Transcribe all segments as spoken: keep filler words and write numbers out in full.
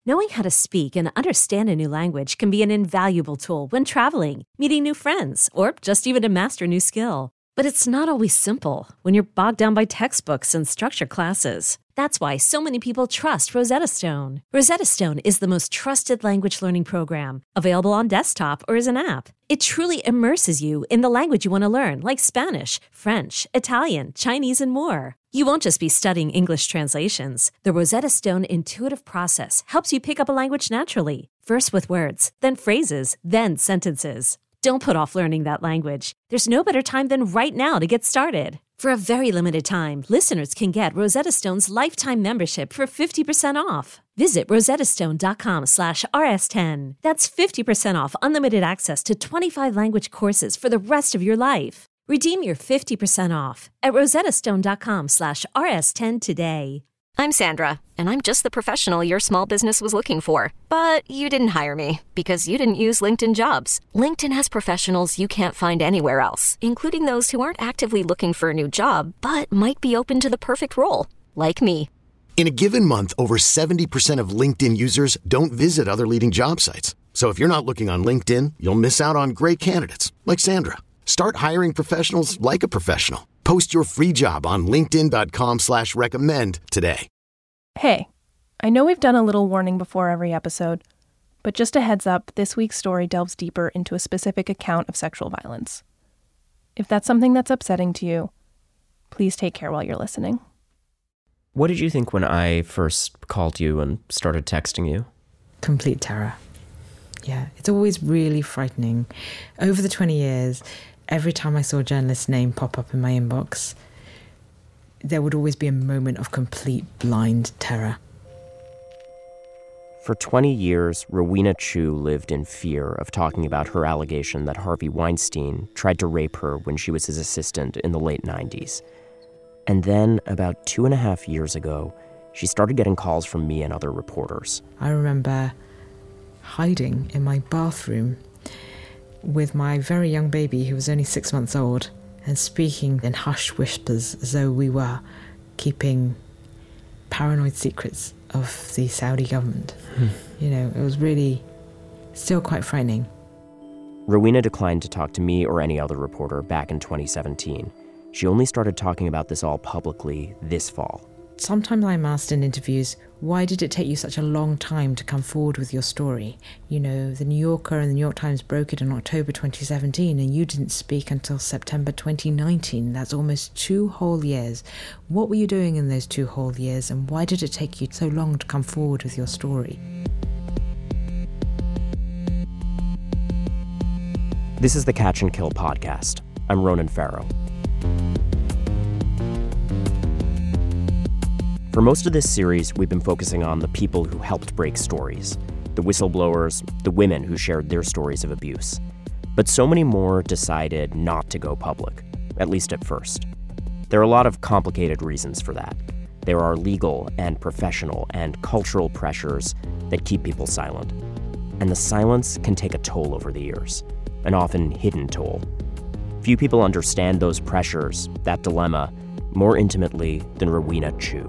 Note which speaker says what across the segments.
Speaker 1: Knowing how to speak and understand a new language can be an invaluable tool when traveling, meeting new friends, or just even to master a new skill. But it's not always simple when you're bogged down by textbooks and structured classes. That's why so many people trust Rosetta Stone. Rosetta Stone is the most trusted language learning program, available on desktop or as an app. It truly immerses you in the language you want to learn, like Spanish, French, Italian, Chinese, and more. You won't just be studying English translations. The Rosetta Stone intuitive process helps you pick up a language naturally, first with words, then phrases, then sentences. Don't put off learning that language. There's no better time than right now to get started. For a very limited time, listeners can get Rosetta Stone's lifetime membership for fifty percent off. Visit rosettastone.com slash rs10. That's fifty percent off unlimited access to twenty-five language courses for the rest of your life. Redeem your fifty percent off at rosettastone.com slash rs10 today.
Speaker 2: I'm Sandra, and I'm just the professional your small business was looking for. But you didn't hire me because you didn't use LinkedIn Jobs. LinkedIn has professionals you can't find anywhere else, including those who aren't actively looking for a new job, but might be open to the perfect role, like me.
Speaker 3: In a given month, over seventy percent of LinkedIn users don't visit other leading job sites. So if you're not looking on LinkedIn, you'll miss out on great candidates like Sandra. Start hiring professionals like a professional. Post your free job on linkedin.com slash recommend today.
Speaker 4: Hey, I know we've done a little warning before every episode, but just a heads up, this week's story delves deeper into a specific account of sexual violence. If that's something that's upsetting to you, please take care while you're listening.
Speaker 5: What did you think when I first called you and started texting you?
Speaker 6: Complete terror. Yeah, it's always really frightening. Over the twenty years, every time I saw a journalist's name pop up in my inbox, there would always be a moment of complete blind terror.
Speaker 5: For twenty years, Rowena Chiu lived in fear of talking about her allegation that Harvey Weinstein tried to rape her when she was his assistant in the late nineties. And then, about two and a half years ago, she started getting calls from me and other reporters.
Speaker 6: I remember hiding in my bathroom with my very young baby, who was only six months old, and speaking in hushed whispers as though we were keeping paranoid secrets of the Saudi government. Hmm. You know, it was really still quite frightening.
Speaker 5: Rowena declined to talk to me or any other reporter back in twenty seventeen. She only started talking about this all publicly this fall.
Speaker 6: Sometimes I'm asked in interviews, why did it take you such a long time to come forward with your story? You know, the New Yorker and the New York Times broke it in October twenty seventeen, and you didn't speak until September twenty nineteen. That's almost two whole years. What were you doing in those two whole years, and why did it take you so long to come forward with your story?
Speaker 5: This is the Catch and Kill podcast. I'm Ronan Farrow. For most of this series, we've been focusing on the people who helped break stories, the whistleblowers, the women who shared their stories of abuse. But so many more decided not to go public, at least at first. There are a lot of complicated reasons for that. There are legal and professional and cultural pressures that keep people silent. And the silence can take a toll over the years, an often hidden toll. Few people understand those pressures, that dilemma, more intimately than Rowena Chiu.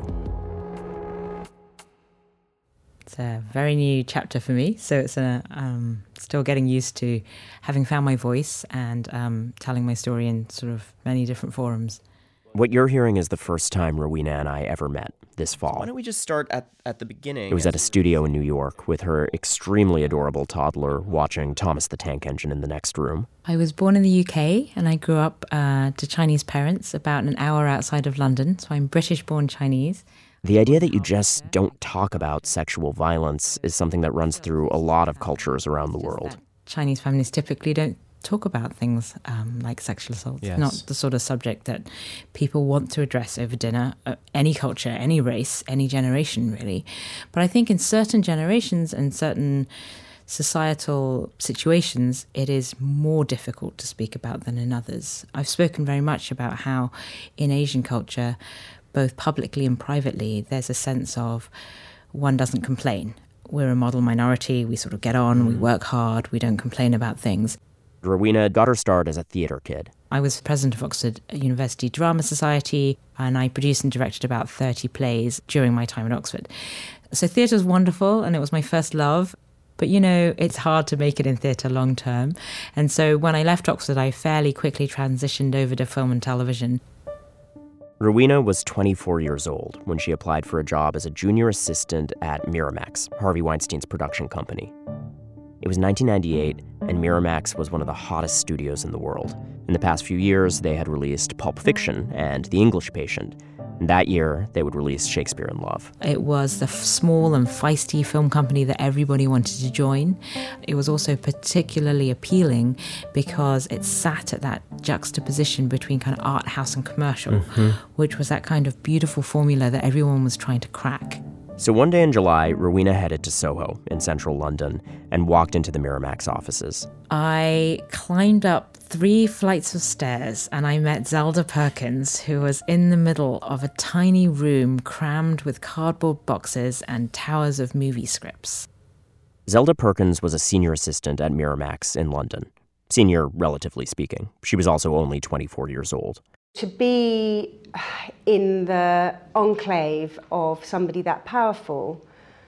Speaker 6: It's a very new chapter for me, so it's a, um, still getting used to having found my voice and um, telling my story in sort of many different forums.
Speaker 5: What you're hearing is the first time Rowena and I ever met this fall.
Speaker 7: Why don't we just start at, at the beginning?
Speaker 5: It was at a studio in New York with her extremely adorable toddler watching Thomas the Tank Engine in the next room.
Speaker 6: I was born in the U K and I grew up uh, to Chinese parents about an hour outside of London, so I'm British-born Chinese.
Speaker 5: The idea that you just don't talk about sexual violence is something that runs through a lot of cultures around the world.
Speaker 6: Chinese families typically don't talk about things um, like sexual assault.
Speaker 5: Yes.
Speaker 6: Not the sort of subject that people want to address over dinner, uh, any culture, any race, any generation, really. But I think in certain generations and certain societal situations, it is more difficult to speak about than in others. I've spoken very much about how in Asian culture, both publicly and privately, there's a sense of one doesn't complain. We're a model minority, we sort of get on, mm. we work hard, we don't complain about things.
Speaker 5: Rowena got her start as a theater kid.
Speaker 6: I was president of Oxford University Drama Society, and I produced and directed about thirty plays during my time at Oxford. So theatre was wonderful, and it was my first love. But, you know, it's hard to make it in theatre long term. And so when I left Oxford, I fairly quickly transitioned over to film and television.
Speaker 5: Rowena was twenty-four years old when she applied for a job as a junior assistant at Miramax, Harvey Weinstein's production company. It was nineteen ninety-eight, and Miramax was one of the hottest studios in the world. In the past few years, they had released Pulp Fiction and The English Patient. And that year, they would release Shakespeare in Love.
Speaker 6: It was the f- small and feisty film company that everybody wanted to join. It was also particularly appealing because it sat at that juxtaposition between kind of art house and commercial, mm-hmm. which was that kind of beautiful formula that everyone was trying to crack.
Speaker 5: So one day in July, Rowena headed to Soho in central London and walked into the Miramax offices.
Speaker 6: I climbed up three flights of stairs and I met Zelda Perkins, who was in the middle of a tiny room crammed with cardboard boxes and towers of movie scripts.
Speaker 5: Zelda Perkins was a senior assistant at Miramax in London. Senior, relatively speaking. She was also only twenty-four years old.
Speaker 8: To be in the enclave of somebody that powerful,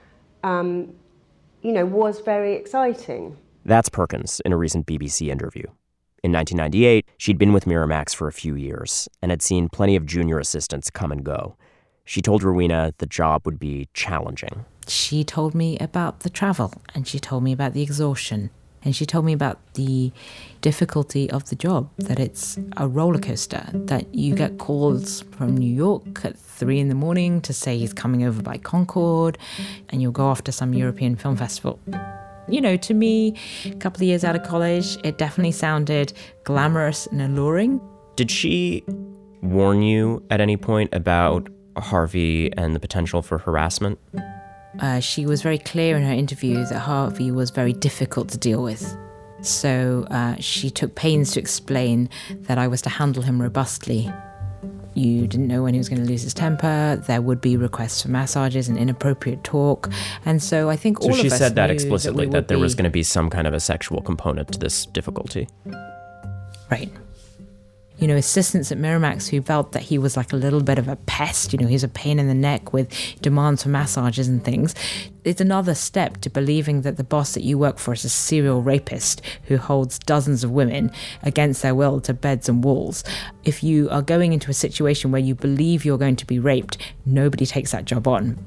Speaker 8: um, you know, was very exciting.
Speaker 5: That's Perkins in a recent B B C interview. In nineteen ninety-eight, she'd been with Miramax for a few years and had seen plenty of junior assistants come and go. She told Rowena the job would be challenging.
Speaker 6: She told me about the travel, and she told me about the exhaustion. And she told me about the difficulty of the job, that it's a roller coaster, that you get calls from New York at three in the morning to say he's coming over by Concorde, and you'll go off to some European film festival. You know, to me, a couple of years out of college, it definitely sounded glamorous and alluring.
Speaker 5: Did she warn you at any point about Harvey and the potential for harassment?
Speaker 6: Uh, she was very clear in her interview that Harvey was very difficult to deal with. So uh, she took pains to explain that I was to handle him robustly. You didn't know when he was going to lose his temper. There would be requests for massages and inappropriate talk. And so I think all
Speaker 5: of us
Speaker 6: So
Speaker 5: she said that explicitly,
Speaker 6: that,
Speaker 5: that there
Speaker 6: be...
Speaker 5: was going to be some kind of a sexual component to this difficulty.
Speaker 6: Right. You know, assistants at Miramax who felt that he was like a little bit of a pest, you know, he's a pain in the neck with demands for massages and things. It's another step to believing that the boss that you work for is a serial rapist who holds dozens of women against their will to beds and walls. If you are going into a situation where you believe you're going to be raped, nobody takes that job on.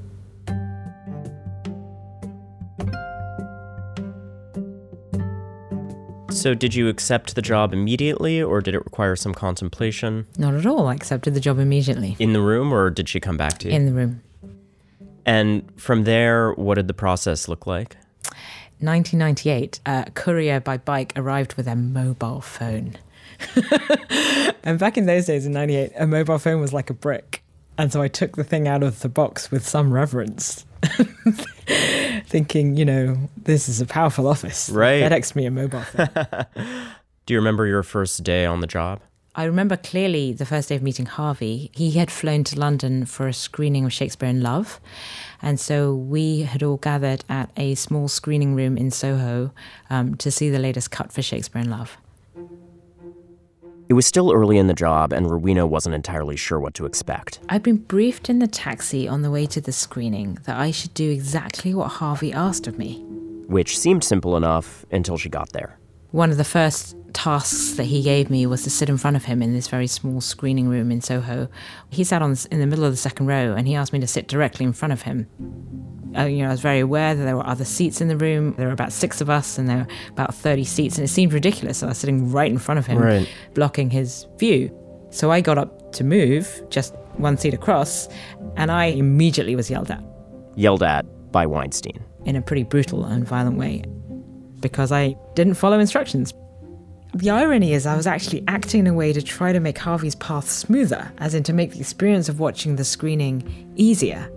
Speaker 5: So did you accept the job immediately, or did it require some contemplation?
Speaker 6: Not at all. I accepted the job immediately.
Speaker 5: In the room, or did she come back to you?
Speaker 6: In the room.
Speaker 5: And from there, what did the process look like?
Speaker 6: nineteen ninety-eight, a courier by bike arrived with a mobile phone. And back in those days, in ninety-eight, a mobile phone was like a brick. And so I took the thing out of the box with some reverence. Thinking, you know, this is a powerful office.
Speaker 5: Right.
Speaker 6: FedExed me a mobile phone.
Speaker 5: Do you remember your first day on the job?
Speaker 6: I remember clearly the first day of meeting Harvey. He had flown to London for a screening of Shakespeare in Love. And so we had all gathered at a small screening room in Soho um, to see the latest cut for Shakespeare in Love.
Speaker 5: It was still early in the job, and Rowena wasn't entirely sure what to expect.
Speaker 6: I'd been briefed in the taxi on the way to the screening that I should do exactly what Harvey asked of me.
Speaker 5: Which seemed simple enough until she got there.
Speaker 6: One of the first tasks that he gave me was to sit in front of him in this very small screening room in Soho. He sat on in the middle of the second row, and he asked me to sit directly in front of him. Uh, you know, I was very aware that there were other seats in the room. There were about six of us, and there were about thirty seats, and it seemed ridiculous. So I was sitting right in front of him,
Speaker 5: right,
Speaker 6: blocking his view. So I got up to move, just one seat across, and I immediately was yelled at.
Speaker 5: Yelled at by Weinstein.
Speaker 6: In a pretty brutal and violent way, because I didn't follow instructions. The irony is I was actually acting in a way to try to make Harvey's path smoother, as in to make the experience of watching the screening easier.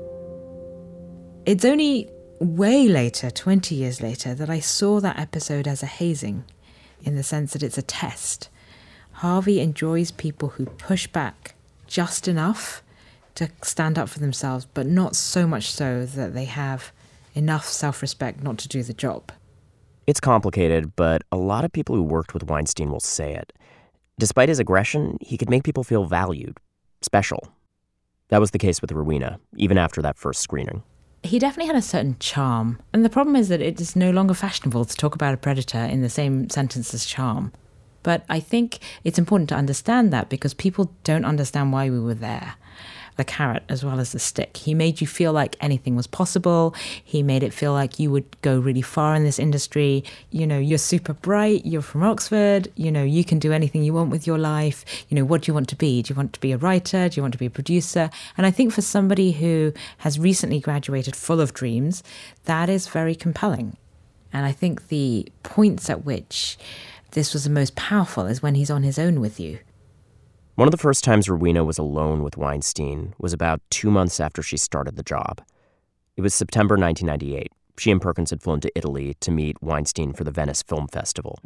Speaker 6: It's only way later, twenty years later, that I saw that episode as a hazing, in the sense that it's a test. Harvey enjoys people who push back just enough to stand up for themselves, but not so much so that they have enough self-respect not to do the job.
Speaker 5: It's complicated, but a lot of people who worked with Weinstein will say it. Despite his aggression, he could make people feel valued, special. That was the case with Rowena, even after that first screening.
Speaker 6: He definitely had a certain charm. And the problem is that it is no longer fashionable to talk about a predator in the same sentence as charm. But I think it's important to understand that because people don't understand why we were there. The carrot as well as the stick. He made you feel like anything was possible. He made it feel like you would go really far in this industry. You know, you're super bright. You're from Oxford. You know, you can do anything you want with your life. You know, what do you want to be? Do you want to be a writer? Do you want to be a producer? And I think for somebody who has recently graduated full of dreams, that is very compelling. And I think the points at which this was the most powerful is when he's on his own with you.
Speaker 5: One of the first times Rowena was alone with Weinstein was about two months after she started the job. It was September nineteen ninety-eight. She and Perkins had flown to Italy to meet Weinstein for the Venice Film Festival.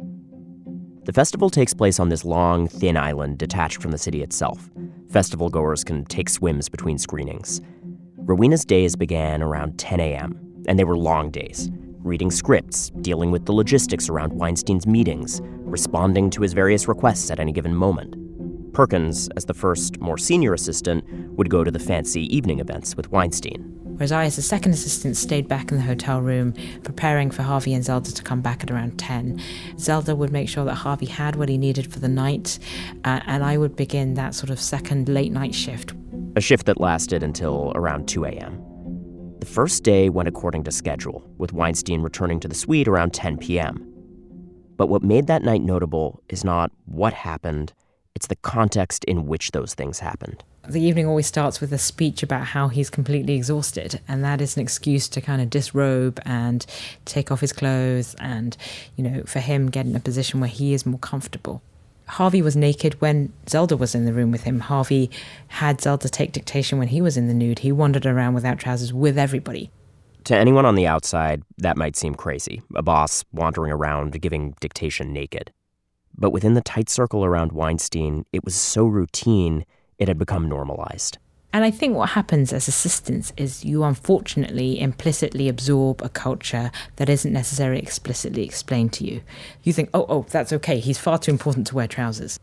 Speaker 5: The festival takes place on this long, thin island detached from the city itself. Festival goers can take swims between screenings. Rowena's days began around ten a.m., and they were long days, reading scripts, dealing with the logistics around Weinstein's meetings, responding to his various requests at any given moment. Perkins, as the first, more senior assistant, would go to the fancy evening events with Weinstein.
Speaker 6: Whereas I, as the second assistant, stayed back in the hotel room, preparing for Harvey and Zelda to come back at around ten. Zelda would make sure that Harvey had what he needed for the night, uh, and I would begin that sort of second late-night shift.
Speaker 5: A shift that lasted until around two a.m. The first day went according to schedule, with Weinstein returning to the suite around ten p.m. But what made that night notable is not what happened, it's the context in which those things happened.
Speaker 6: The evening always starts with a speech about how he's completely exhausted, and that is an excuse to kind of disrobe and take off his clothes and, you know, for him get in a position where he is more comfortable. Harvey was naked when Zelda was in the room with him. Harvey had Zelda take dictation when he was in the nude. He wandered around without trousers with everybody.
Speaker 5: To anyone on the outside, that might seem crazy, a boss wandering around giving dictation naked. But within the tight circle around Weinstein, it was so routine, it had become normalized.
Speaker 6: And I think what happens as assistants is you unfortunately implicitly absorb a culture that isn't necessarily explicitly explained to you. You think, oh, oh, that's okay, he's far too important to wear trousers.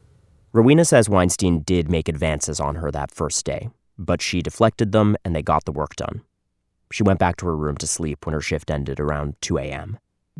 Speaker 5: Rowena says Weinstein did make advances on her that first day, but she deflected them and they got the work done. She went back to her room to sleep when her shift ended around two a.m.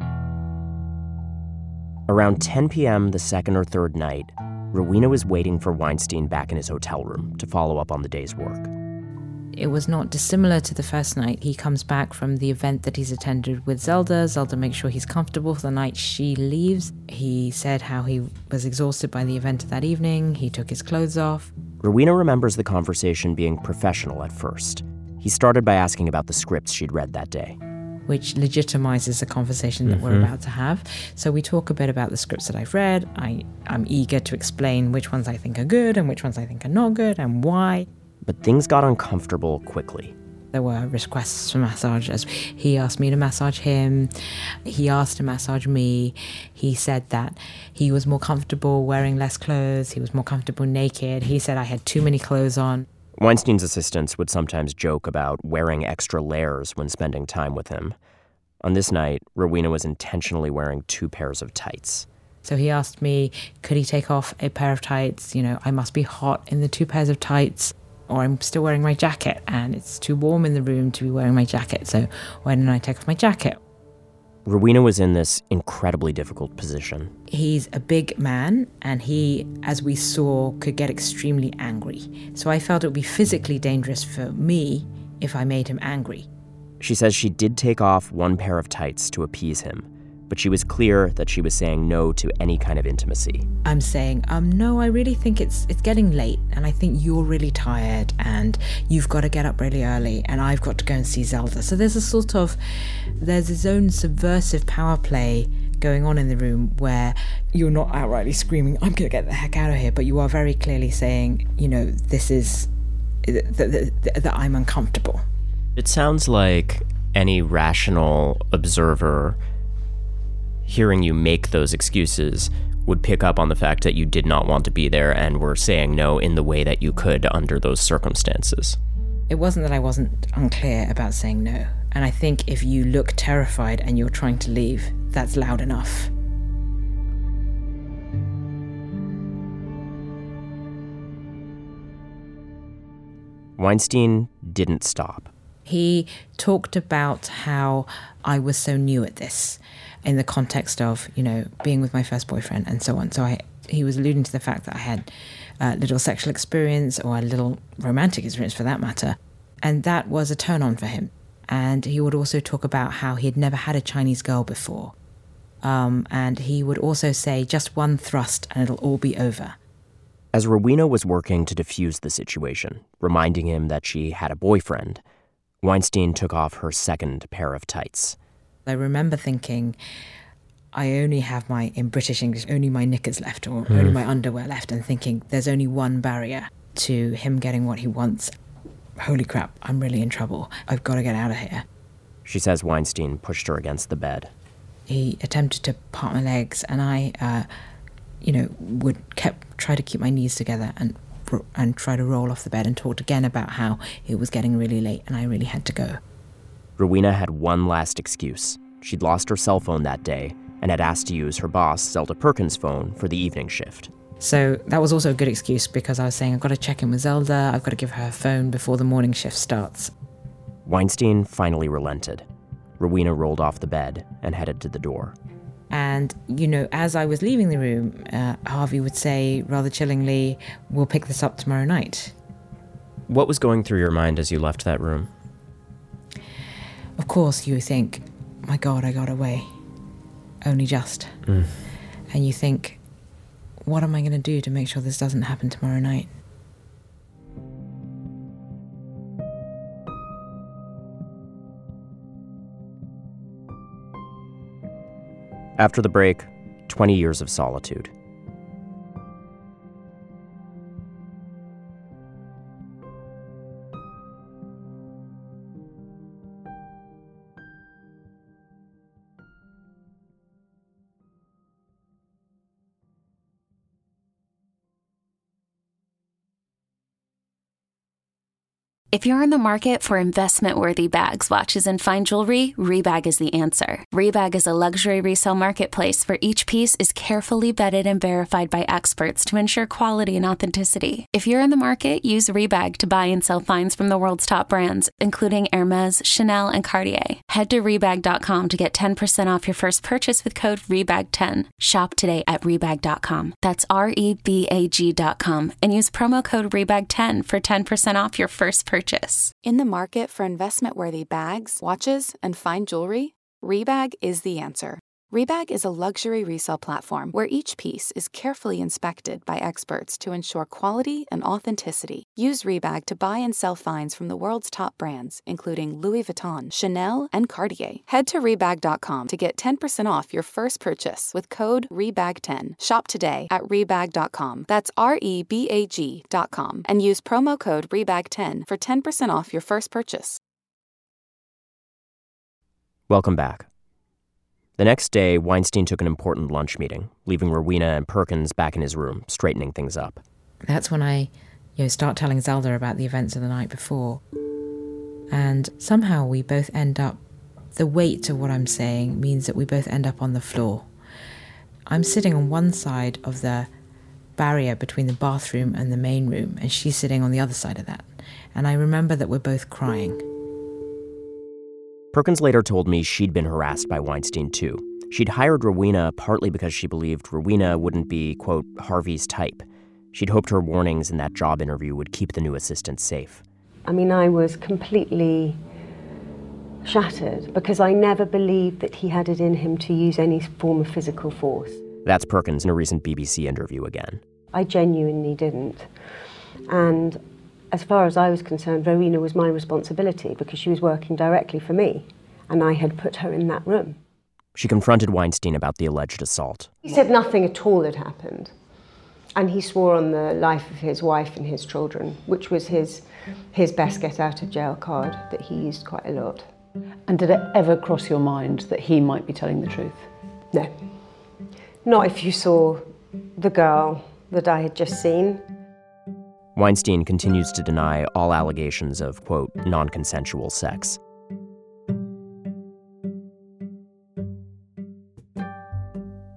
Speaker 5: Around ten p.m. the second or third night, Rowena was waiting for Weinstein back in his hotel room to follow up on the day's work.
Speaker 6: It was not dissimilar to the first night. He comes back from the event that he's attended with Zelda. Zelda makes sure he's comfortable for the night she leaves. He said how he was exhausted by the event that evening. He took his clothes off.
Speaker 5: Rowena remembers the conversation being professional at first. He started by asking about the scripts she'd read that day,
Speaker 6: which legitimizes the conversation that mm-hmm. we're about to have. So we talk a bit about the scripts that I've read. I, I'm eager to explain which ones I think are good and which ones I think are not good and why.
Speaker 5: But things got uncomfortable quickly.
Speaker 6: There were requests for massages. He asked me to massage him. He asked to massage me. He said that he was more comfortable wearing less clothes. He was more comfortable naked. He said I had too many clothes on.
Speaker 5: Weinstein's assistants would sometimes joke about wearing extra layers when spending time with him. On this night, Rowena was intentionally wearing two pairs of tights.
Speaker 6: So he asked me, could he take off a pair of tights? You know, I must be hot in the two pairs of tights, or I'm still wearing my jacket, and it's too warm in the room to be wearing my jacket, so why don't I take off my jacket?
Speaker 5: Rowena was in this incredibly difficult position.
Speaker 6: He's a big man, and he, as we saw, could get extremely angry. So I felt it would be physically dangerous for me if I made him angry.
Speaker 5: She says she did take off one pair of tights to appease him, but she was clear that she was saying no to any kind of intimacy.
Speaker 6: I'm saying, um, no, I really think it's it's getting late, and I think you're really tired, and you've got to get up really early, and I've got to go and see Zelda. So there's a sort of, there's his own subversive power play going on in the room where you're not outrightly screaming, I'm going to get the heck out of here, but you are very clearly saying, you know, this is, that, that, that I'm uncomfortable.
Speaker 5: It sounds like any rational observer hearing you make those excuses would pick up on the fact that you did not want to be there and were saying no in the way that you could under those circumstances.
Speaker 6: It wasn't that I wasn't unclear about saying no. And I think if you look terrified and you're trying to leave, that's loud enough.
Speaker 5: Weinstein didn't stop.
Speaker 6: He talked about how I was so new at this in the context of, you know, being with my first boyfriend and so on. So I, he was alluding to the fact that I had a little sexual experience or a little romantic experience for that matter. And that was a turn on for him. And he would also talk about how he had never had a Chinese girl before. Um, and he would also say, just one thrust and it'll all be over.
Speaker 5: As Rowena was working to defuse the situation, reminding him that she had a boyfriend, Weinstein took off her second pair of tights.
Speaker 6: I remember thinking, I only have my, in British English, only my knickers left or mm. only my underwear left, and thinking there's only one barrier to him getting what he wants. Holy crap, I'm really in trouble. I've got to get out of here.
Speaker 5: She says Weinstein pushed her against the bed.
Speaker 6: He attempted to part my legs, and I, uh, you know, would kept try to keep my knees together and and try to roll off the bed and talked again about how it was getting really late and I really had to go.
Speaker 5: Rowena had one last excuse. She'd lost her cell phone that day and had asked to use her boss, Zelda Perkins' phone, for the evening shift.
Speaker 6: So that was also a good excuse because I was saying, I've got to check in with Zelda, I've got to give her a phone before the morning shift starts.
Speaker 5: Weinstein finally relented. Rowena rolled off the bed and headed to the door.
Speaker 6: And, you know, as I was leaving the room, uh, Harvey would say, rather chillingly, we'll pick this up tomorrow night.
Speaker 5: What was going through your mind as you left that room?
Speaker 6: Of course, you think, my God, I got away. Only just. Mm. And you think, what am I going to do to make sure this doesn't happen tomorrow night?
Speaker 5: After the break, twenty years of solitude.
Speaker 9: If you're in the market for investment-worthy bags, watches, and fine jewelry, Rebag is the answer. Rebag is a luxury resale marketplace where each piece is carefully vetted and verified by experts to ensure quality and authenticity. If you're in the market, use Rebag to buy and sell finds from the world's top brands, including Hermes, Chanel, and Cartier. Head to Rebag dot com to get ten percent off your first purchase with code Rebag ten. Shop today at Rebag dot com. That's R E B A G dot com and use promo code Rebag ten for ten percent off your first purchase.
Speaker 10: In the market for investment-worthy bags, watches, and fine jewelry, Rebag is the answer. Rebag is a luxury resale platform where each piece is carefully inspected by experts to ensure quality and authenticity. Use Rebag to buy and sell finds from the world's top brands, including Louis Vuitton, Chanel, and Cartier. Head to Rebag dot com to get ten percent off your first purchase with code Rebag ten. Shop today at Rebag dot com. That's R E B A G dot com. And use promo code Rebag ten for ten percent off your first purchase.
Speaker 5: Welcome back. The next day, Weinstein took an important lunch meeting, leaving Rowena and Perkins back in his room, straightening things up.
Speaker 6: That's when I, you know, start telling Zelda about the events of the night before. And somehow we both end up, the weight of what I'm saying means that we both end up on the floor. I'm sitting on one side of the barrier between the bathroom and the main room, and she's sitting on the other side of that. And I remember that we're both crying.
Speaker 5: Perkins later told me she'd been harassed by Weinstein, too. She'd hired Rowena partly because she believed Rowena wouldn't be, quote, Harvey's type. She'd hoped her warnings in that job interview would keep the new assistant safe.
Speaker 8: I mean, I was completely shattered because I never believed that he had it in him to use any form of physical force.
Speaker 5: That's Perkins in a recent B B C interview again.
Speaker 8: I genuinely didn't. And as far as I was concerned, Rowena was my responsibility because she was working directly for me, and I had put her in that room.
Speaker 5: She confronted Weinstein about the alleged assault.
Speaker 8: He said nothing at all had happened, and he swore on the life of his wife and his children, which was his, his best get-out-of-jail card that he used quite a lot.
Speaker 11: And did it ever cross your mind that he might be telling the truth?
Speaker 8: No. Not if you saw the girl that I had just seen.
Speaker 5: Weinstein continues to deny all allegations of, quote, non-consensual sex.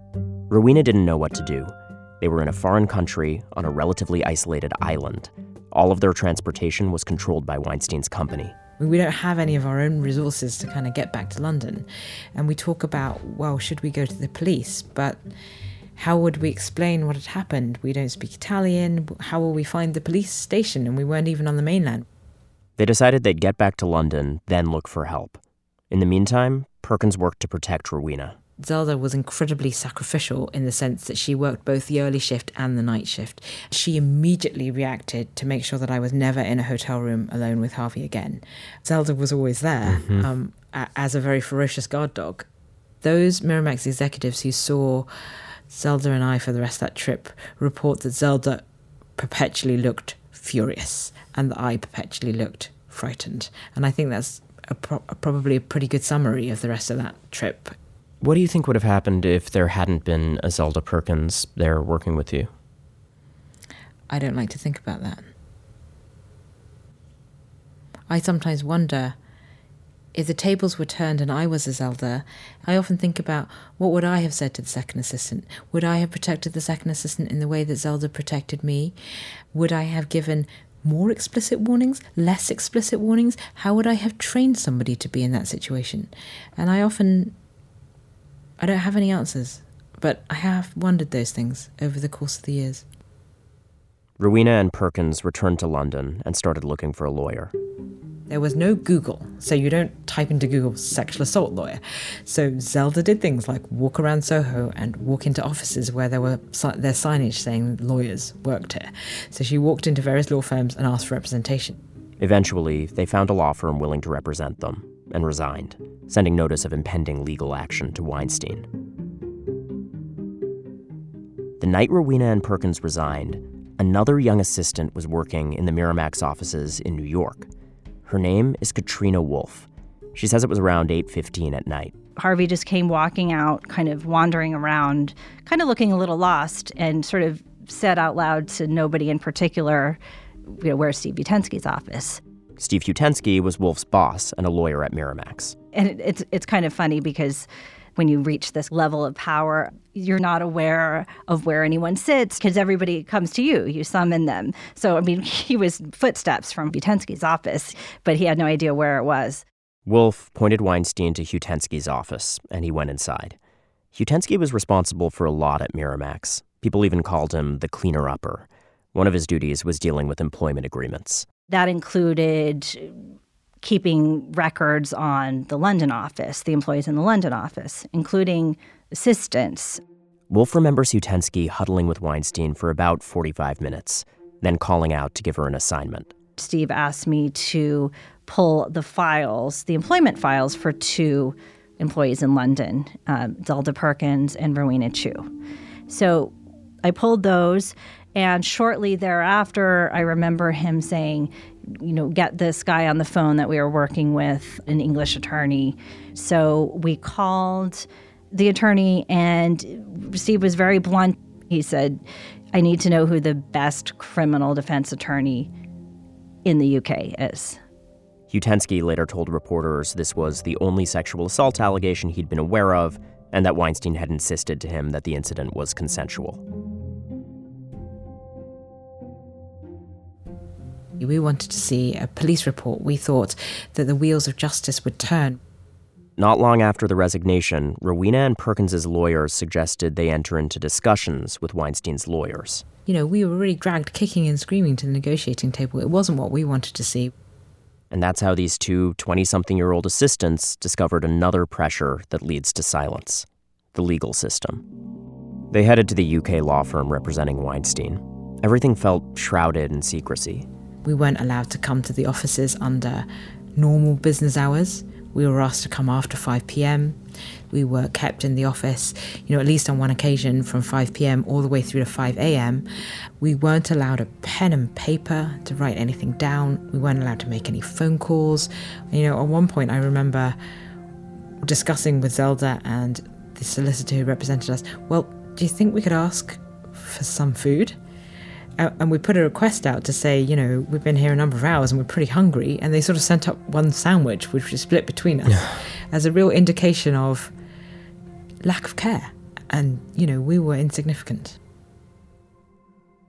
Speaker 5: Rowena didn't know what to do. They were in a foreign country on a relatively isolated island. All of their transportation was controlled by Weinstein's company.
Speaker 6: We don't have any of our own resources to kind of get back to London. And we talk about, well, should we go to the police? But how would we explain what had happened? We don't speak Italian. How will we find the police station? And we weren't even on the mainland.
Speaker 5: They decided they'd get back to London, then look for help. In the meantime, Perkins worked to protect Rowena.
Speaker 6: Zelda was incredibly sacrificial in the sense that she worked both the early shift and the night shift. She immediately reacted to make sure that I was never in a hotel room alone with Harvey again. Zelda was always there, mm-hmm. um, a- as a very ferocious guard dog. Those Miramax executives who saw Zelda and I for the rest of that trip report that Zelda perpetually looked furious and that I perpetually looked frightened. And I think that's a pro- probably a pretty good summary of the rest of that trip.
Speaker 5: What do you think would have happened if there hadn't been a Zelda Perkins there working with you?
Speaker 6: I don't like to think about that. I sometimes wonder if the tables were turned and I was a Zelda. I often think about what would I have said to the second assistant? Would I have protected the second assistant in the way that Zelda protected me? Would I have given more explicit warnings, less explicit warnings? How would I have trained somebody to be in that situation? And I often... I don't have any answers, but I have wondered those things over the course of the years.
Speaker 5: Rowena and Perkins returned to London and started looking for a lawyer.
Speaker 6: There was no Google, so you don't type into Google sexual assault lawyer. So Zelda did things like walk around Soho and walk into offices where there were their signage saying lawyers worked here. So she walked into various law firms and asked for representation.
Speaker 5: Eventually, they found a law firm willing to represent them and resigned, sending notice of impending legal action to Weinstein. The night Rowena and Perkins resigned, another young assistant was working in the Miramax offices in New York. Her name is Katrina Wolf. She says it was around eight fifteen at night.
Speaker 12: Harvey just came walking out, kind of wandering around, kind of looking a little lost, and sort of said out loud to nobody in particular, you know, where's Steve Utensky's office?
Speaker 5: Steve Utensky was Wolf's boss and a lawyer at Miramax.
Speaker 12: And it, it's it's kind of funny because when you reach this level of power, you're not aware of where anyone sits because everybody comes to you. You summon them. So, I mean, he was footsteps from Utensky's office, but he had no idea where it was.
Speaker 5: Wolf pointed Weinstein to Utensky's office, and he went inside. Utensky was responsible for a lot at Miramax. People even called him the cleaner-upper. One of his duties was dealing with employment agreements.
Speaker 12: That included keeping records on the London office, the employees in the London office, including assistants.
Speaker 5: Wolf remembers Utensky huddling with Weinstein for about forty-five minutes, then calling out to give her an assignment.
Speaker 12: Steve asked me to pull the files, the employment files for two employees in London, um, Zelda Perkins and Rowena Chu. So I pulled those. And shortly thereafter, I remember him saying, you know, get this guy on the phone that we were working with, an English attorney. So we called the attorney, and Steve was very blunt. He said, I need to know who the best criminal defense attorney in the U K is.
Speaker 5: Utensky later told reporters this was the only sexual assault allegation he'd been aware of, and that Weinstein had insisted to him that the incident was consensual.
Speaker 6: We wanted to see a police report. We thought that the wheels of justice would turn.
Speaker 5: Not long after the resignation, Rowena and Perkins's lawyers suggested they enter into discussions with Weinstein's lawyers.
Speaker 6: You know, we were really dragged kicking and screaming to the negotiating table. It wasn't what we wanted to see.
Speaker 5: And that's how these two twenty-something-year-old assistants discovered another pressure that leads to silence: the legal system. They headed to the U K law firm representing Weinstein. Everything felt shrouded in secrecy.
Speaker 6: We weren't allowed to come to the offices under normal business hours. We were asked to come after five p.m. We were kept in the office, you know, at least on one occasion from five p.m. all the way through to five a.m. We weren't allowed a pen and paper to write anything down. We weren't allowed to make any phone calls. You know, at one point I remember discussing with Zelda and the solicitor who represented us, well, do you think we could ask for some food? And we put a request out to say, you know, we've been here a number of hours and we're pretty hungry. And they sort of sent up one sandwich, which was split between us, as a real indication of lack of care. And, you know, we were insignificant.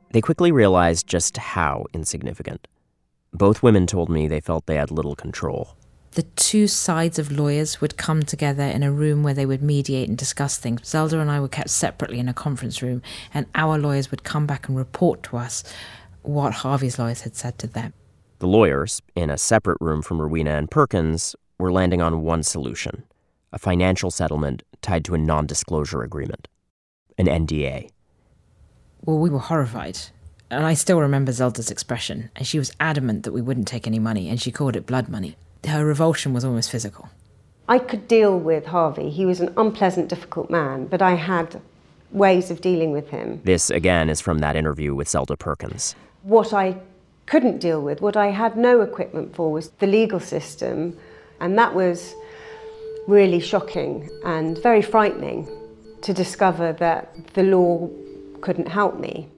Speaker 5: They quickly realized just how insignificant. Both women told me they felt they had little control.
Speaker 6: The two sides of lawyers would come together in a room where they would mediate and discuss things. Zelda and I were kept separately in a conference room, and our lawyers would come back and report to us what Harvey's lawyers had said to them.
Speaker 5: The lawyers, in a separate room from Rowena and Perkins, were landing on one solution, a financial settlement tied to a non-disclosure agreement, an N D A.
Speaker 6: Well, we were horrified. And I still remember Zelda's expression, and she was adamant that we wouldn't take any money, and she called it blood money. Her revulsion was almost physical.
Speaker 8: I could deal with Harvey. He was an unpleasant, difficult man, but I had ways of dealing with him.
Speaker 5: This, again, is from that interview with Zelda Perkins.
Speaker 8: What I couldn't deal with, what I had no equipment for, was the legal system, and that was really shocking and very frightening to discover that the law couldn't help me.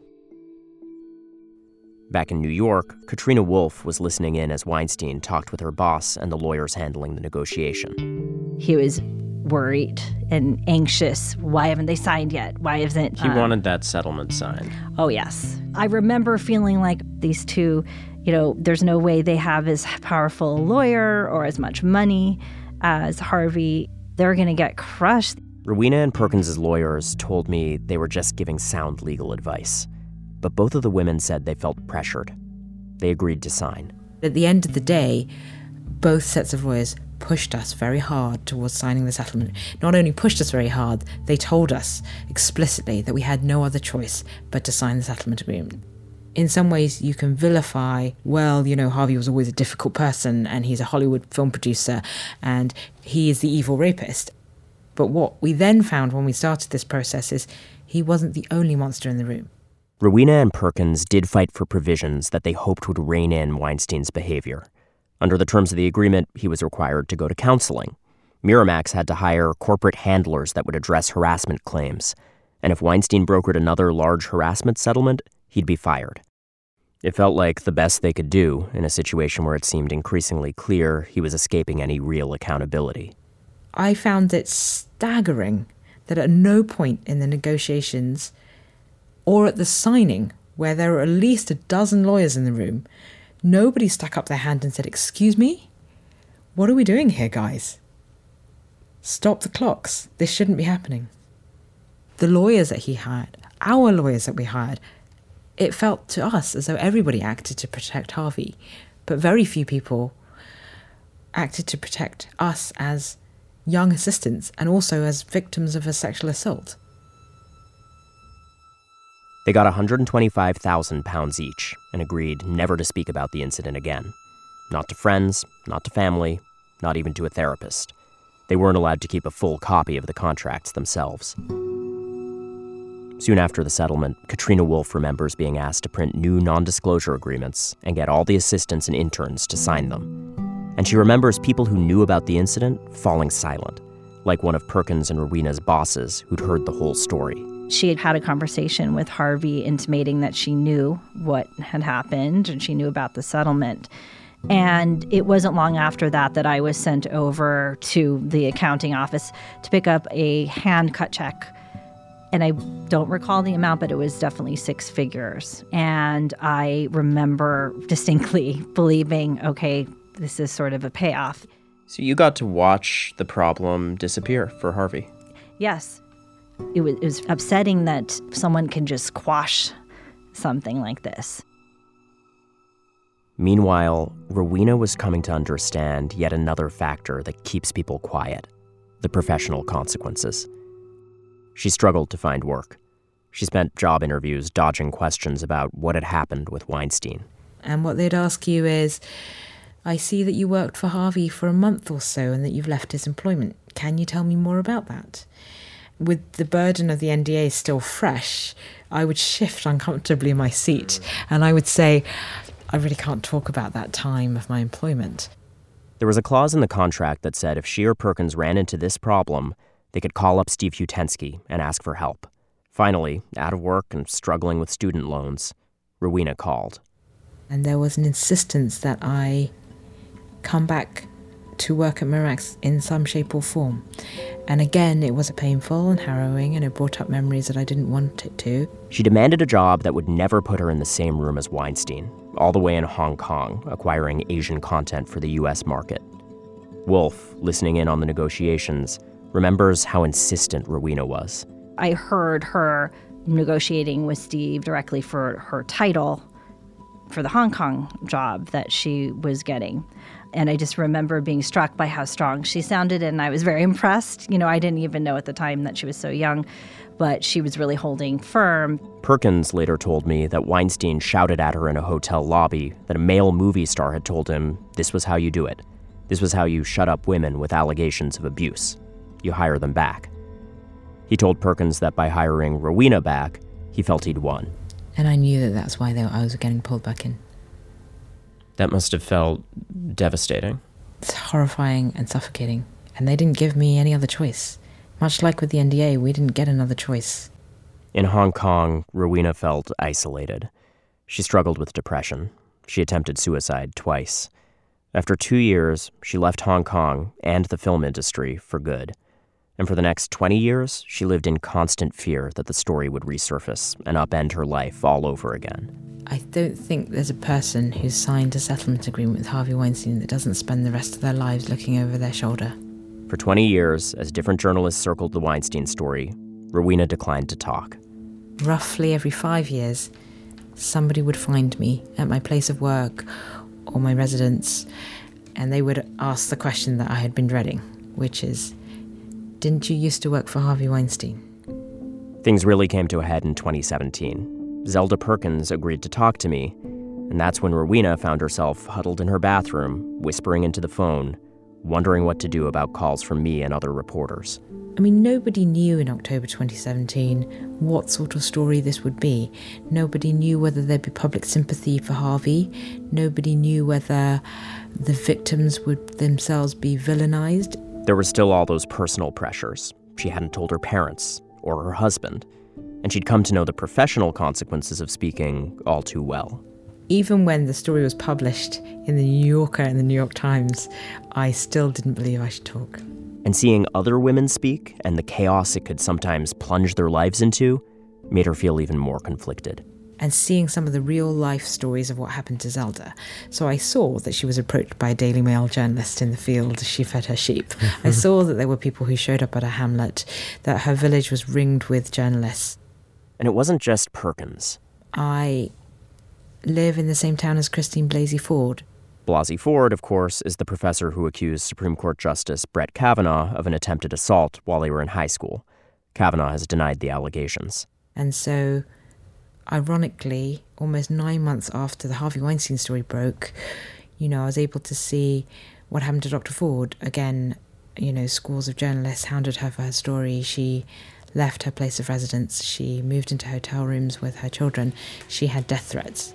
Speaker 5: Back in New York, Katrina Wolf was listening in as Weinstein talked with her boss and the lawyers handling the negotiation.
Speaker 12: He was worried and anxious. Why haven't they signed yet? Why isn't...
Speaker 5: He
Speaker 12: uh,
Speaker 5: wanted that settlement signed.
Speaker 12: Oh, yes. I remember feeling like these two, you know, there's no way they have as powerful a lawyer or as much money as Harvey. They're going to get crushed.
Speaker 5: Rowena and Perkins' lawyers told me they were just giving sound legal advice. But both of the women said they felt pressured. They agreed to sign.
Speaker 6: At the end of the day, both sets of lawyers pushed us very hard towards signing the settlement. Not only pushed us very hard, they told us explicitly that we had no other choice but to sign the settlement agreement. In some ways, you can vilify, well, you know, Harvey was always a difficult person and he's a Hollywood film producer and he is the evil rapist. But what we then found when we started this process is he wasn't the only monster in the room.
Speaker 5: Rowena and Perkins did fight for provisions that they hoped would rein in Weinstein's behavior. Under the terms of the agreement, he was required to go to counseling. Miramax had to hire corporate handlers that would address harassment claims. And if Weinstein brokered another large harassment settlement, he'd be fired. It felt like the best they could do in a situation where it seemed increasingly clear he was escaping any real accountability.
Speaker 6: I found it staggering that at no point in the negotiations or at the signing, where there were at least a dozen lawyers in the room, nobody stuck up their hand and said, "Excuse me? What are we doing here, guys? Stop the clocks. This shouldn't be happening." The lawyers that he hired, our lawyers that we hired, it felt to us as though everybody acted to protect Harvey, but very few people acted to protect us as young assistants and also as victims of a sexual assault.
Speaker 5: They got one hundred twenty-five thousand pounds each and agreed never to speak about the incident again. Not to friends, not to family, not even to a therapist. They weren't allowed to keep a full copy of the contracts themselves. Soon after the settlement, Katrina Wolf remembers being asked to print new non-disclosure agreements and get all the assistants and interns to sign them. And she remembers people who knew about the incident falling silent, like one of Perkins and Rowena's bosses who'd heard the whole story.
Speaker 12: She had had a conversation with Harvey intimating that she knew what had happened and she knew about the settlement. And it wasn't long after that that I was sent over to the accounting office to pick up a hand-cut check. And I don't recall the amount, but it was definitely six figures. And I remember distinctly believing, okay, this is sort of a payoff.
Speaker 5: So you got to watch the problem disappear for Harvey?
Speaker 12: Yes. It was, it was upsetting that someone can just quash something like this.
Speaker 5: Meanwhile, Rowena was coming to understand yet another factor that keeps people quiet, the professional consequences. She struggled to find work. She spent job interviews dodging questions about what had happened with Weinstein.
Speaker 6: And what they'd ask you is, "I see that you worked for Harvey for a month or so and that you've left his employment. Can you tell me more about that?" With the burden of the N D A still fresh, I would shift uncomfortably in my seat and I would say, "I really can't talk about that time of my employment."
Speaker 5: There was a clause in the contract that said if she or Perkins ran into this problem, they could call up Steve Hutensky and ask for help. Finally, out of work and struggling with student loans, Rowena called.
Speaker 6: And there was an insistence that I come back to work at Mirax in some shape or form. And again, it was painful and harrowing, and it brought up memories that I didn't want it to.
Speaker 5: She demanded a job that would never put her in the same room as Weinstein, all the way in Hong Kong, acquiring Asian content for the U S market. Wolf, listening in on the negotiations, remembers how insistent Rowena was.
Speaker 12: I heard her negotiating with Steve directly for her title for the Hong Kong job that she was getting. And I just remember being struck by how strong she sounded, and I was very impressed. You know, I didn't even know at the time that she was so young, but she was really holding firm.
Speaker 5: Perkins later told me that Weinstein shouted at her in a hotel lobby that a male movie star had told him, "This was how you do it. This was how you shut up women with allegations of abuse. You hire them back." He told Perkins that by hiring Rowena back, he felt he'd won.
Speaker 6: And I knew that that's why they were, I was getting pulled back in.
Speaker 5: That must have felt devastating.
Speaker 6: It's horrifying and suffocating. And they didn't give me any other choice. Much like with the N D A, we didn't get another choice.
Speaker 5: In Hong Kong, Rowena felt isolated. She struggled with depression. She attempted suicide twice. After two years, she left Hong Kong and the film industry for good. And for the next twenty years, she lived in constant fear that the story would resurface and upend her life all over again.
Speaker 6: I don't think there's a person who's signed a settlement agreement with Harvey Weinstein that doesn't spend the rest of their lives looking over their shoulder.
Speaker 5: For twenty years, as different journalists circled the Weinstein story, Rowena declined to talk.
Speaker 6: Roughly every five years, somebody would find me at my place of work or my residence, and they would ask the question that I had been dreading, which is, didn't you used to work for Harvey Weinstein?
Speaker 5: Things really came to a head in twenty seventeen. Zelda Perkins agreed to talk to me, and that's when Rowena found herself huddled in her bathroom, whispering into the phone, wondering what to do about calls from me and other reporters.
Speaker 6: I mean, nobody knew in October twenty seventeen what sort of story this would be. Nobody knew whether there'd be public sympathy for Harvey. Nobody knew whether the victims would themselves be villainized.
Speaker 5: There were still all those personal pressures. She hadn't told her parents or her husband, and she'd come to know the professional consequences of speaking all too well.
Speaker 6: Even when the story was published in the New Yorker and the New York Times, I still didn't believe I should talk.
Speaker 5: And seeing other women speak and the chaos it could sometimes plunge their lives into made her feel even more conflicted.
Speaker 6: And seeing some of the real-life stories of what happened to Zelda. So I saw that she was approached by a Daily Mail journalist in the field as she fed her sheep. I saw that there were people who showed up at her hamlet, that her village was ringed with journalists.
Speaker 5: And it wasn't just Perkins.
Speaker 6: I live in the same town as Christine Blasey Ford.
Speaker 5: Blasey Ford, of course, is the professor who accused Supreme Court Justice Brett Kavanaugh of an attempted assault while they were in high school. Kavanaugh has denied the allegations.
Speaker 6: And so, ironically, almost nine months after the Harvey Weinstein story broke, you know, I was able to see what happened to Doctor Ford. Again, you know, scores of journalists hounded her for her story. She left her place of residence. She moved into hotel rooms with her children. She had death threats.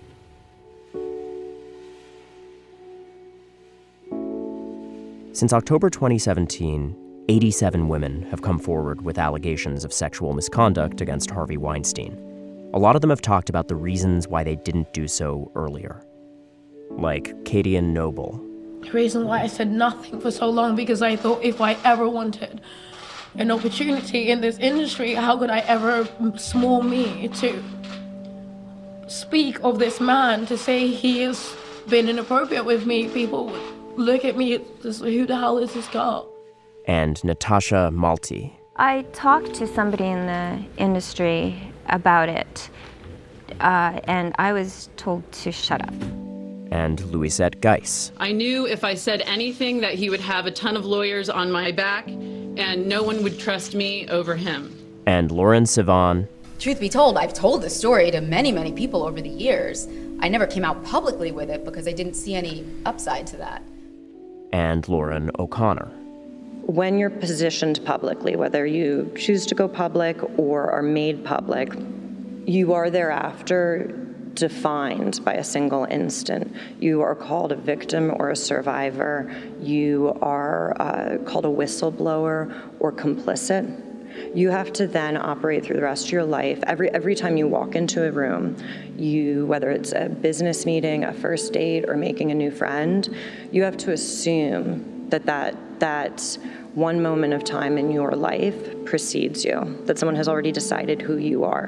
Speaker 5: Since October twenty seventeen, eighty-seven women have come forward with allegations of sexual misconduct against Harvey Weinstein. A lot of them have talked about the reasons why they didn't do so earlier. Like Katie and Noble.
Speaker 13: The reason why I said nothing for so long, because I thought if I ever wanted an opportunity in this industry, how could I ever, small me, to speak of this man, to say he has been inappropriate with me. People would look at me, just, who the hell is this girl?
Speaker 5: And Natasha Malti.
Speaker 14: I talked to somebody in the industry about it, uh, and I was told to shut up.
Speaker 5: And Louisette Geis.
Speaker 15: I knew if I said anything that he would have a ton of lawyers on my back, and no one would trust me over him.
Speaker 5: And Lauren Sivan.
Speaker 16: Truth be told, I've told this story to many, many people over the years. I never came out publicly with it because I didn't see any upside to that.
Speaker 5: And Lauren O'Connor.
Speaker 17: When you're positioned publicly, whether you choose to go public or are made public, you are thereafter defined by a single instant. You are called a victim or a survivor. You are uh, called a whistleblower or complicit. You have to then operate through the rest of your life. Every every time you walk into a room, you, whether it's a business meeting, a first date, or making a new friend, you have to assume that that, that one moment of time in your life precedes you, that someone has already decided who you are.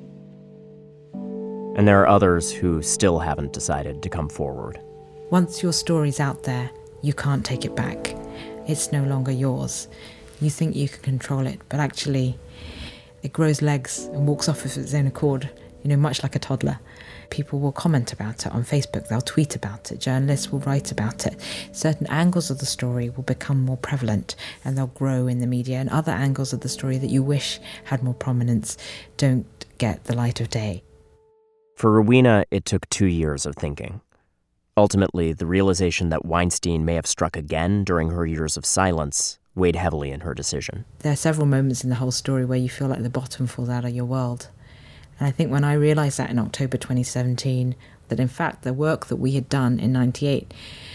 Speaker 5: And there are others who still haven't decided to come forward.
Speaker 6: Once your story's out there, you can't take it back. It's no longer yours. You think you can control it, but actually it grows legs and walks off of its own accord, you know, much like a toddler. People will comment about it on Facebook, they'll tweet about it, journalists will write about it. Certain angles of the story will become more prevalent and they'll grow in the media, and other angles of the story that you wish had more prominence don't get the light of day.
Speaker 5: For Rowena, it took two years of thinking. Ultimately, the realization that Weinstein may have struck again during her years of silence weighed heavily in her decision.
Speaker 6: There are several moments in the whole story where you feel like the bottom falls out of your world. And I think when I realised that in October twenty seventeen, that in fact the work that we had done in ninety-eight,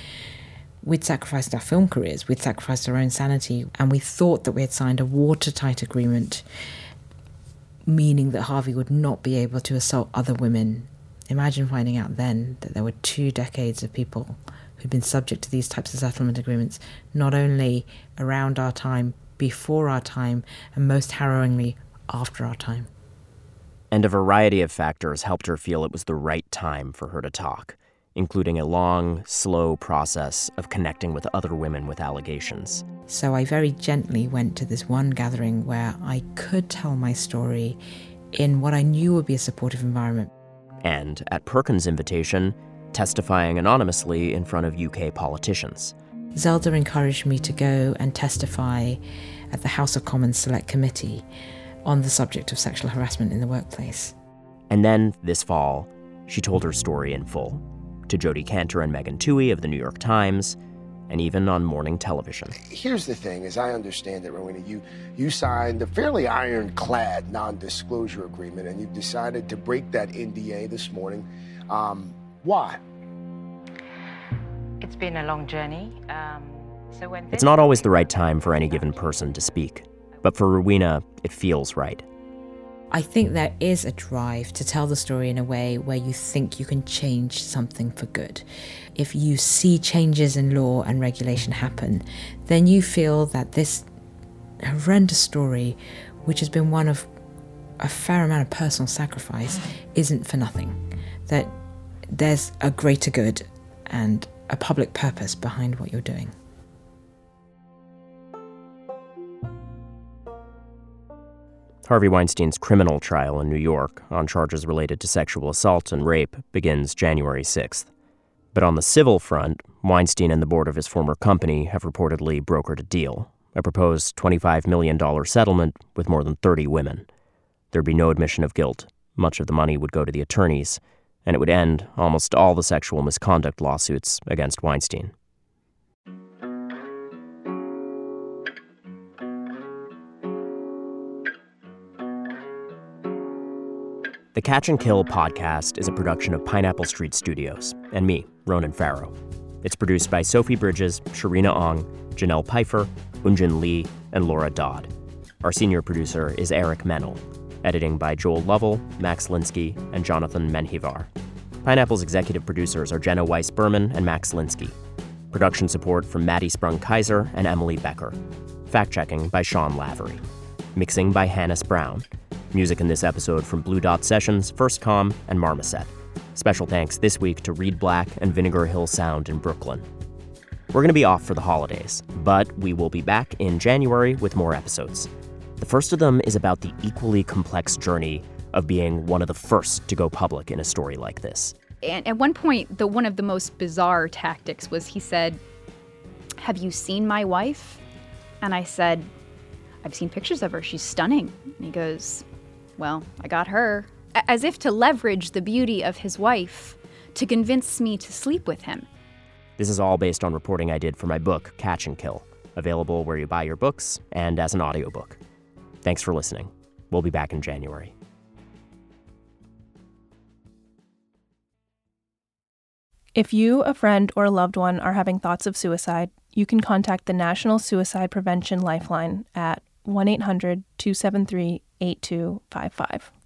Speaker 6: we'd sacrificed our film careers, we'd sacrificed our own sanity, and we thought that we had signed a watertight agreement, meaning that Harvey would not be able to assault other women. Imagine finding out then that there were two decades of people who'd been subject to these types of settlement agreements, not only around our time, before our time, and most harrowingly, after our time.
Speaker 5: And a variety of factors helped her feel it was the right time for her to talk, including a long, slow process of connecting with other women with allegations.
Speaker 6: So I very gently went to this one gathering where I could tell my story in what I knew would be a supportive environment.
Speaker 5: And, at Perkins' invitation, testifying anonymously in front of U K politicians.
Speaker 6: Zelda encouraged me to go and testify at the House of Commons Select Committee on the subject of sexual harassment in the workplace.
Speaker 5: And then, this fall, she told her story in full, to Jodi Kantor and Megan Twohey of the New York Times, and even on morning television.
Speaker 18: Here's the thing, as I understand it, Rowena, you, you signed a fairly ironclad non-disclosure agreement, and you've decided to break that N D A this morning. Um, why?
Speaker 19: It's been a long journey. Um, so when
Speaker 5: it's not always the right time for any given person to speak, but for Rowena, it feels right.
Speaker 6: I think there is a drive to tell the story in a way where you think you can change something for good. If you see changes in law and regulation happen, then you feel that this horrendous story, which has been one of a fair amount of personal sacrifice, isn't for nothing. That there's a greater good and a public purpose behind what you're doing.
Speaker 5: Harvey Weinstein's criminal trial in New York on charges related to sexual assault and rape begins January sixth. But on the civil front, Weinstein and the board of his former company have reportedly brokered a deal, a proposed twenty-five million dollars settlement with more than thirty women. There'd be no admission of guilt. Much of the money would go to the attorneys, and it would end almost all the sexual misconduct lawsuits against Weinstein. The Catch and Kill podcast is a production of Pineapple Street Studios and me, Ronan Farrow. It's produced by Sophie Bridges, Sharina Ong, Janelle Pfeiffer, Unjin Lee, and Laura Dodd. Our senior producer is Eric Mennel. Editing by Joel Lovell, Max Linsky, and Jonathan Menjivar. Pineapple's executive producers are Jenna Weiss-Berman and Max Linsky. Production support from Maddie Sprung-Kaiser and Emily Becker. Fact-checking by Sean Lavery. Mixing by Hannes Brown. Music in this episode from Blue Dot Sessions, First Com, and Marmoset. Special thanks this week to Reed Black and Vinegar Hill Sound in Brooklyn. We're going to be off for the holidays, but we will be back in January with more episodes. The first of them is about the equally complex journey of being one of the first to go public in a story like this.
Speaker 20: And at one point, the one of the most bizarre tactics was he said, "Have you seen my wife?" And I said, "I've seen pictures of her. She's stunning." And he goes, "Well, I got her." As if to leverage the beauty of his wife to convince me to sleep with him.
Speaker 5: This is all based on reporting I did for my book, Catch and Kill, available where you buy your books and as an audiobook. Thanks for listening. We'll be back in January.
Speaker 4: If you, a friend, or a loved one are having thoughts of suicide, you can contact the National Suicide Prevention Lifeline at one eight hundred two seven three eight two five five.